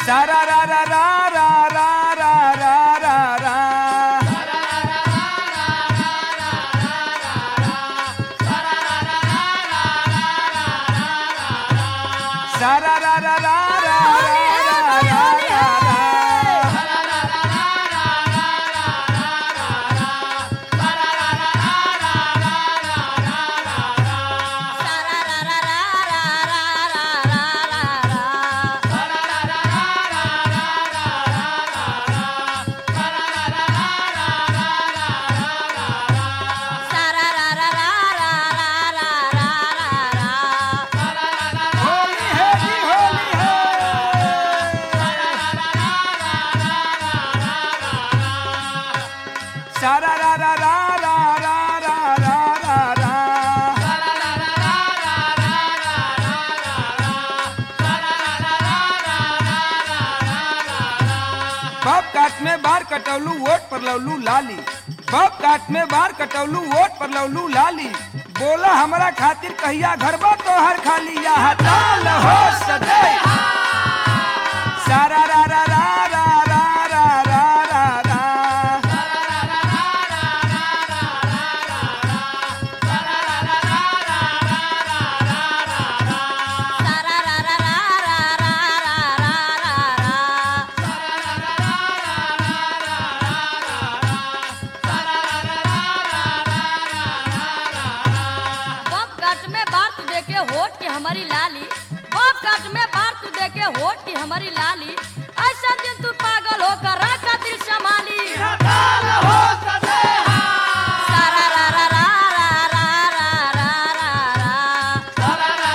सारा रा रा रा रा रा रा रा रा रा सारा रा रा रा रा रा रा रा होली है जी होली है सारा रा रा रा रा रा रा रा रा रा बाप काट में बार कटौलू वोट पर लवलू लाली बाप काट में बार कटौलू वोट पर लवलू लाली बोला हमारा खातिर कहिया घरबा तो हर खाली यहाँ ताल हो सदे सारा रा रा रा रा रा रा रा रा रा होट की हमारी लाली बाप काट में बार तू देखे होट की हमारी लाली ऐसा दिन तू पागल होकर रखा दिल संभाली सारा रा रा रा रा रा रा रा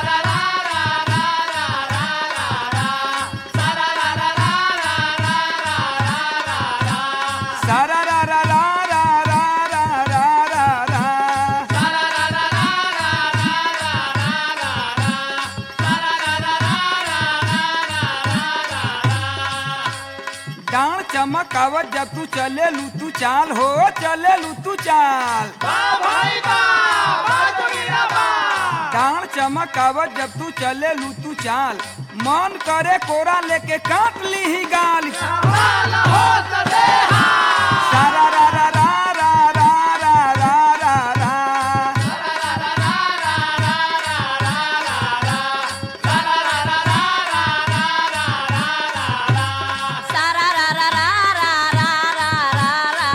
सारा रा रा रा रा रा रा रा रा डांड चमकावत जब तू चले लू तू चाल हो चले लू तू चाल डांड चमकावत जब तू चले लू तू चाल मन करे कोरा लेके काट ली ही गाल सारा रा रा रा रा रा रा रा रा रा सारा रा रा रा रा रा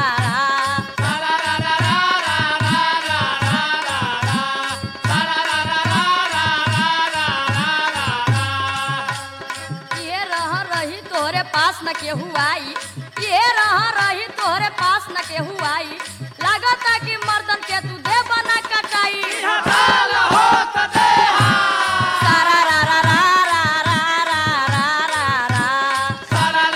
ये रही तोहरे पास न केहू आई ये रही तोहरे पास न केहू आई लागता कि मर्दन के तू दे बना कटाई सारा रा रा रा रा रा रा रा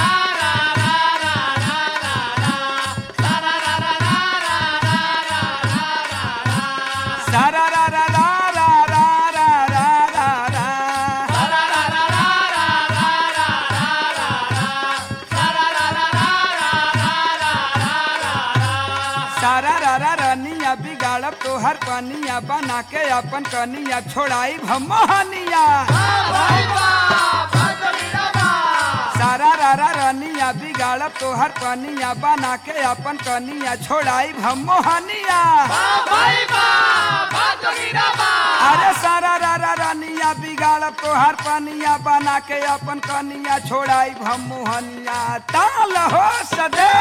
सारा रा रा रा रा रा रा रा रा सारा रा रा रनिया बिगाड़ब तो हर पनिया बना के अपन कनिया छोड़ाई भमोहनिया सारा रा रा रनिया बिगाड़ब तो हर पनिया बना के अपन कनिया छोड़ाई भमोहनिया अरे सारा रा रा रनिया बिगाड़ब तो हर पनिया बना के अपन कनिया छोड़ाई भमोहनिया ताल हो सदे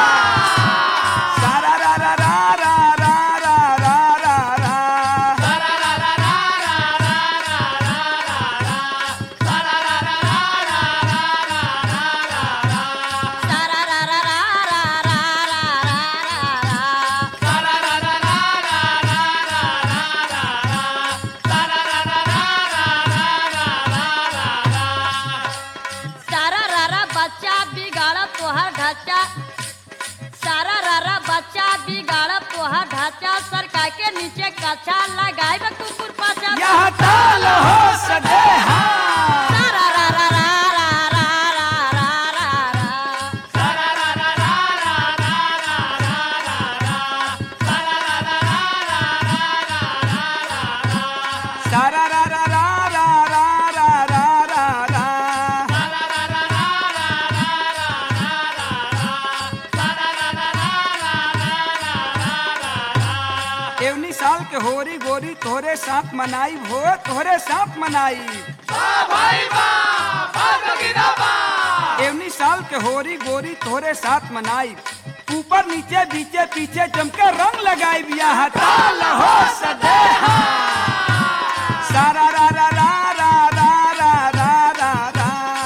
सारा रा रा रा रा रा रा रा रा सारा रा रा रा सारा रा रा बच्चा बिगाड़ा तोहर ढांचा सारा रा रा बच्चा बिगाड़ा तोहर ढांचा सरकार के नीचे कच्चा लगाए कुकुर पाचा यह ताल हो सदे सारा रा रा रा रा रा रा रा रा सारा रा रा रा रा रा रा रा रा गोरी तोहरे साथ मनाई हो तोहरे साथ मनाई। एवनी साल के होरी गोरी तोहरे साथ मनाई। ऊपर नीचे बीचे पीछे जमके रंग लगाई बिया ताल हो सदेहा। सारा रा रा रा रा रा रा रा रा रा।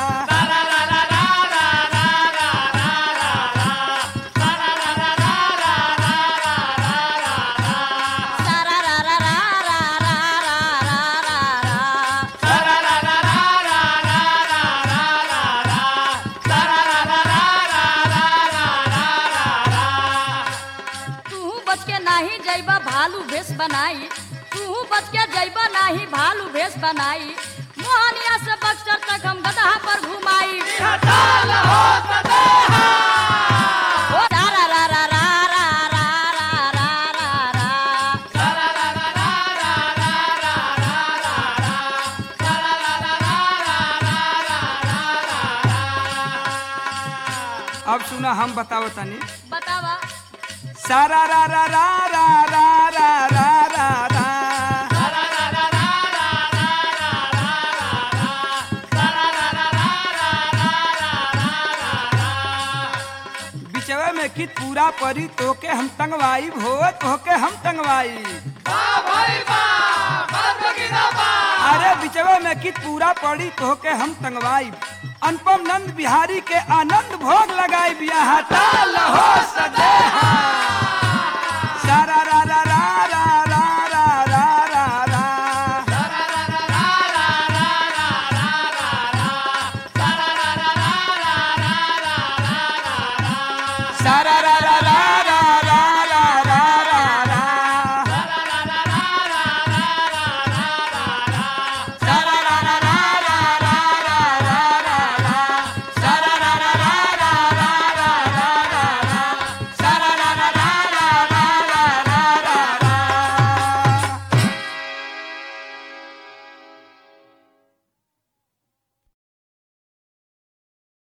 सारा रा रा रा रा रा रा रा। तू बच के नाही जइबा भालू भेष बनाई। तू बच के जइबा नाही भालू भेष बनाई। मोहनिया से बक्सर तक हम गदहा पर घुमाई। ओ सारा रा रा रा रा रा रा रा रा। अब सुना हम बताओ तनी। बतावा। सारा रा रा रा रा रा रा रा रा रा। बिचवे में कित पूरा परी तोके हम टंगवाई हो तोके हम टंगवाई। अरे बिचवे में कित पूरा पड़ी तोके हम टंगवाई। अनुपम नंद बिहारी के आनंद भोग लगाई बिया ताल हो सदेहा।